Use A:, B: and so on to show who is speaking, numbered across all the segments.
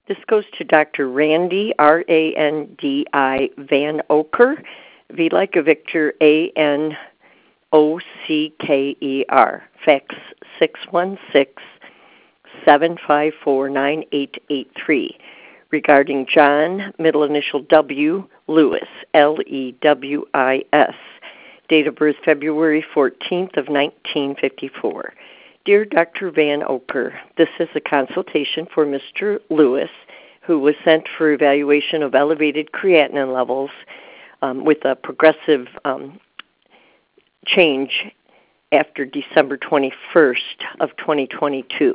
A: This goes to Dr. Randy, R-A-N-D-I, Van Ocker, V like a Victor, A-N-O-C-K-E-R, fax 616-754-9883, regarding John, middle initial W, Lewis, L-E-W-I-S, date of birth February 14th of 1954. Dear Dr. Van Ocker, this is a consultation for Mr. Lewis, who was sent for evaluation of elevated creatinine levels with a progressive change after December 21st of 2022.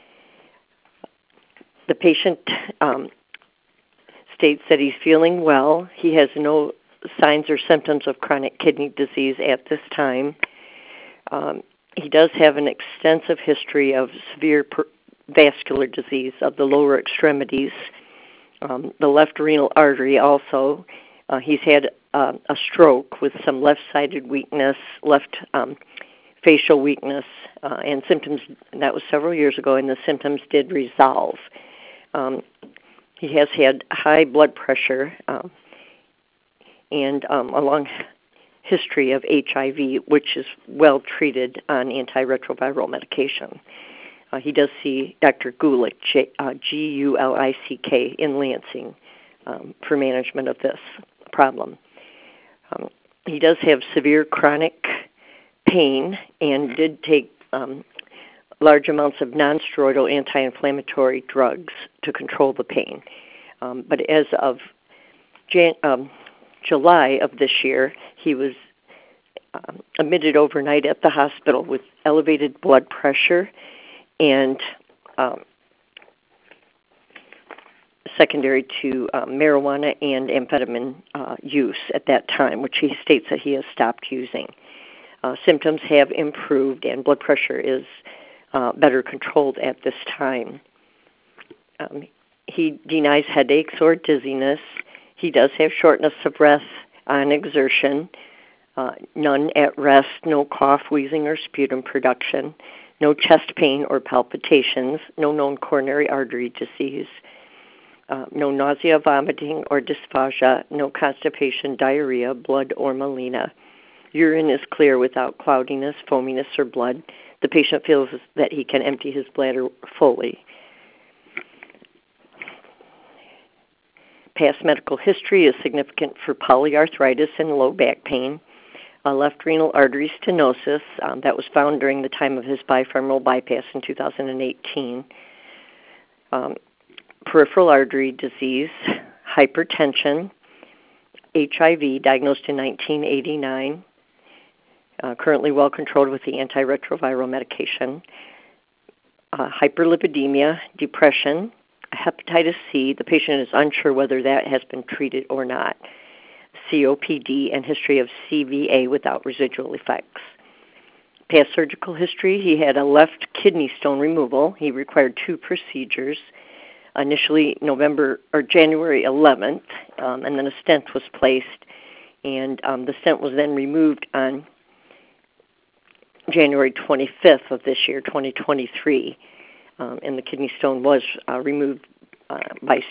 A: The patient states that he's feeling well. He has no signs or symptoms of chronic kidney disease at this time. He does have an extensive history of severe vascular disease of the lower extremities, the left renal artery also. He's had a stroke with some left-sided weakness, left facial weakness, and symptoms. That was several years ago, and the symptoms did resolve. He has had high blood pressure and a long history of HIV, which is well treated on antiretroviral medication. He does see Dr. Gulick, G-U-L-I-C-K, in Lansing for management of this problem. He does have severe chronic pain and did take large amounts of non-steroidal anti-inflammatory drugs to control the pain. But as of July of this year, he was admitted overnight at the hospital with elevated blood pressure and secondary to marijuana and amphetamine use at that time, which he states that he has stopped using. Symptoms have improved and blood pressure is better controlled at this time. He denies headaches or dizziness. He does have shortness of breath on exertion, none at rest, no cough, wheezing, or sputum production, no chest pain or palpitations, no known coronary artery disease, no nausea, vomiting, or dysphagia, no constipation, diarrhea, blood, or melena. Urine is clear without cloudiness, foaminess, or blood. The patient feels that he can empty his bladder fully. Past medical history is significant for polyarthritis and low back pain, left renal artery stenosis that was found during the time of his bifemoral bypass in 2018, peripheral artery disease, hypertension, HIV diagnosed in 1989, currently well controlled with the antiretroviral medication, hyperlipidemia, depression, hepatitis C. The patient is unsure whether that has been treated or not. COPD and history of CVA without residual effects. Past surgical history, he had a left kidney stone removal. He required 2 procedures, initially January 11th, and then a stent was placed, and the stent was then removed on January 25th of this year, 2023, and the kidney stone was removed by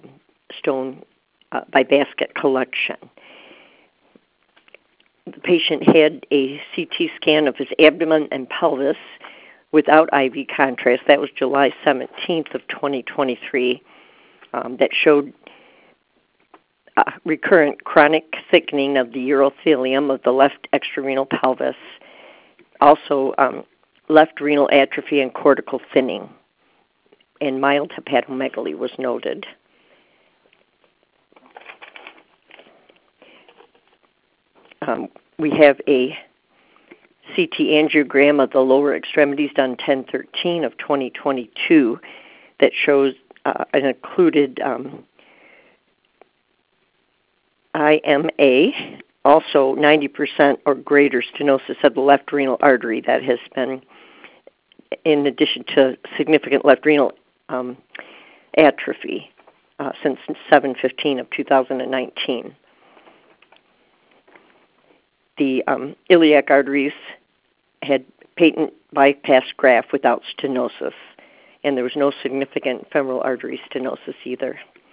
A: basket collection. The patient had a CT scan of his abdomen and pelvis without IV contrast. That was July 17th of 2023. That showed recurrent chronic thickening of the urothelium of the left extrarenal pelvis. Also, left renal atrophy and cortical thinning. And mild hepatomegaly was noted. We have a CT angiogram of the lower extremities done 10/13 of 2022 that shows an included IMA, also 90% or greater stenosis of the left renal artery that has been, in addition to significant left renal atrophy since 7/15 of 2019. The iliac arteries had patent bypass graft without stenosis. and there was no significant femoral artery stenosis either.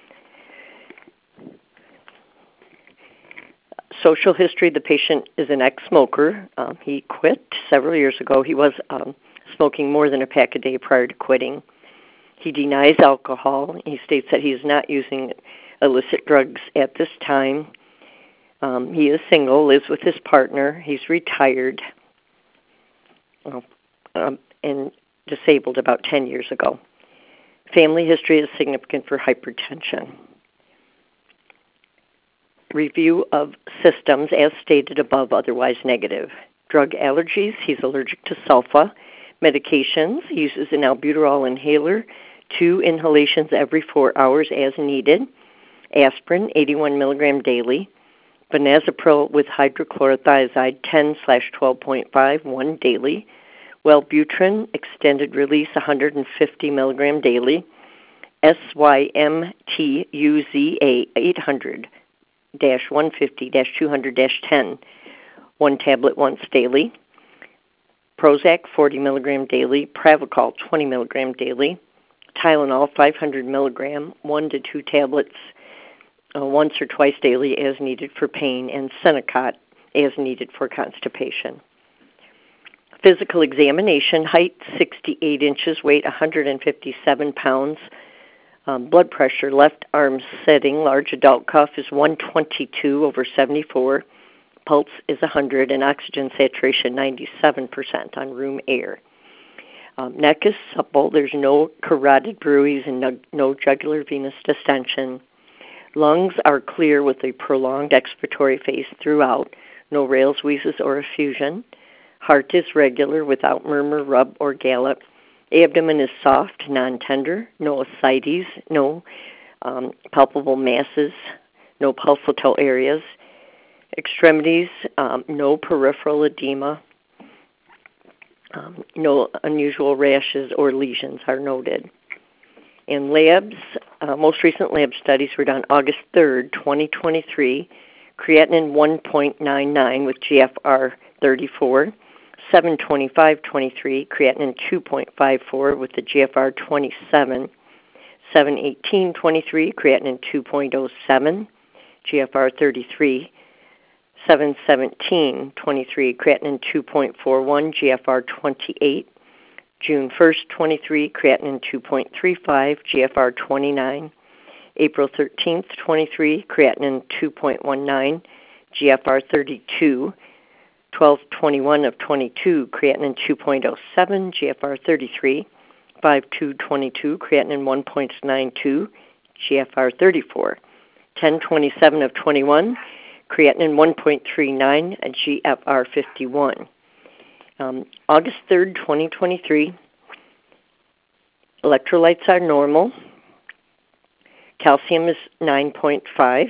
A: Social history, the patient is an ex-smoker. He quit several years ago. He was smoking more than a pack a day prior to quitting. He denies alcohol. He states that he is not using illicit drugs at this time. He is single, lives with his partner. He's retired and disabled about 10 years ago. Family history is significant for hypertension. Review of systems as stated above, otherwise negative. Drug allergies, he's allergic to sulfa. Medications, he uses an albuterol inhaler, 2 inhalations every 4 hours as needed. Aspirin, 81 milligram daily. Benazepril with hydrochlorothiazide, 10/12.5, 1 daily. Wellbutrin, extended release, 150 milligram daily. SYMTUZA, 800-150-200-10, 1 tablet once daily. Prozac, 40 milligram daily. Pravachol, 20 milligram daily. Tylenol, 500 milligram, 1 to 2 tablets once or twice daily as needed for pain, and Senokot as needed for constipation. Physical examination, height 68 inches, weight 157 pounds. Blood pressure, left arm setting, large adult cuff is 122/74. Pulse is 100, and oxygen saturation 97% on room air. Neck is supple. There's no carotid bruise and no jugular venous distension. Lungs are clear with a prolonged expiratory phase throughout. No rales, wheezes, or effusion. Heart is regular without murmur, rub, or gallop. Abdomen is soft, non-tender. No ascites, no palpable masses, no pulsatile areas. Extremities, no peripheral edema. No unusual rashes or lesions are noted. In labs, most recent lab studies were done August 3rd, 2023. Creatinine 1.99 with GFR 34. 7/25/23, creatinine 2.54 with the GFR 27. 7/18/23, creatinine 2.07, GFR 33. 7/17/23, creatinine 2.41, GFR 28. June 1st, 23, creatinine 2.35, GFR 29. April 13th, 23, creatinine 2.19, GFR 32. 12/21/22, creatinine 2.07, GFR 33. 5/2/22, creatinine 1.92, GFR 34. 10/27/21, creatinine 1.39, GFR 51. August 3rd, 2023, electrolytes are normal. Calcium is 9.5.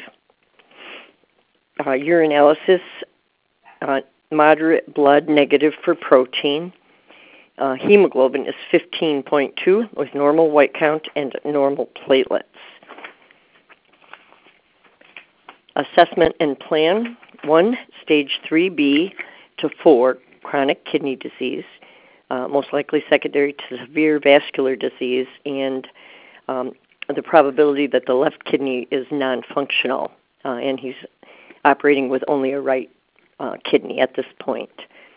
A: Urinalysis, moderate blood, negative for protein. Hemoglobin is 15.2 with normal white count and normal platelets. Assessment and plan. 1, stage 3B to 4, chronic kidney disease, most likely secondary to severe vascular disease, and the probability that the left kidney is non-functional, and he's operating with only a right kidney at this point.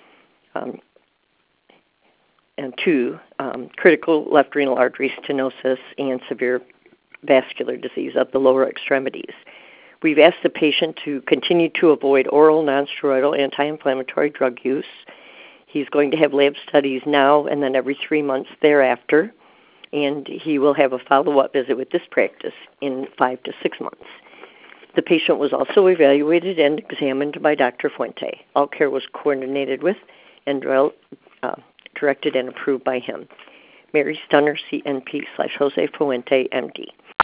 A: And 2, critical left renal artery stenosis and severe vascular disease of the lower extremities. We've asked the patient to continue to avoid oral nonsteroidal anti-inflammatory drug use. He's going to have lab studies now and then every 3 months thereafter, and he will have a follow-up visit with this practice in 5 to 6 months. The patient was also evaluated and examined by Dr. Fuente. All care was coordinated with and directed and approved by him. Mary Stunner, CNP /Jose Fuente, MD.